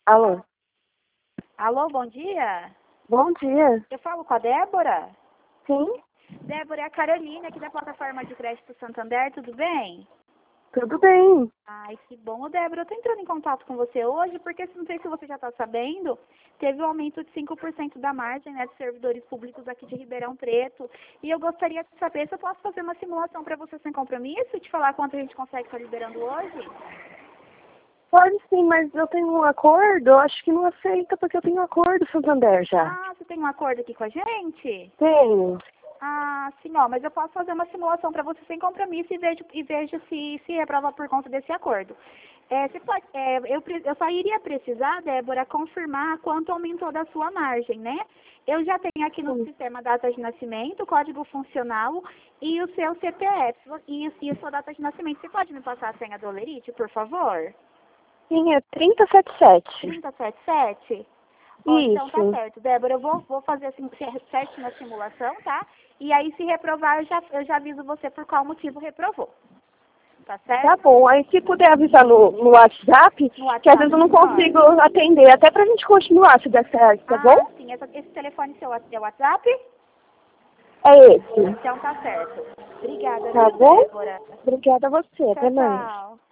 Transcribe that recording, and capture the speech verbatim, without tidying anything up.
Alô? Alô, bom dia. Bom dia. Eu falo com a Débora? Sim, Débora, é a Carolina aqui da plataforma de crédito Santander, tudo bem? tudo bem. Ai, que bom. Ô, Débora, eu tô entrando em contato com você hoje porque, não sei se você já está sabendo, teve um aumento de cinco por cento da margem, né, de servidores públicos aqui de Ribeirão Preto. E eu gostaria de saber se eu posso fazer uma simulação para você sem compromisso e te falar quanto a gente consegue estar liberando hoje? Pode sim, mas eu tenho um acordo, eu acho que não aceita porque eu tenho um acordo Santander já. Ah, você tem um acordo aqui com a gente? Tenho. Ah, sim, ó, mas eu posso fazer uma simulação para você sem compromisso e vejo, e vejo se, se reprova por conta desse acordo. É, você pode, é, eu, pre- eu só iria precisar, Débora, confirmar quanto aumentou da sua margem, né? Eu já tenho aqui no Sim, sistema data de nascimento, código funcional e o seu C P F e, e a sua data de nascimento. Você pode me passar a senha do Olerite, por favor? Sim, é trinta e setenta e sete. trinta e setenta e sete? Ó, então tá Isso. certo, Débora, eu vou, vou fazer assim, certo na simulação, tá? E aí, se reprovar, eu já, eu já aviso você por qual motivo reprovou. Tá Tá certo? bom, aí se puder avisar no, no WhatsApp, No que às vezes WhatsApp, eu não melhor. consigo atender, até pra gente continuar, se der certo, tá bom? Ah, sim, essa, esse telefone seu é WhatsApp? É esse. Então tá certo. Obrigada, Tá viu, bom? Débora? Obrigada a você, Tchau, até mais. tchau.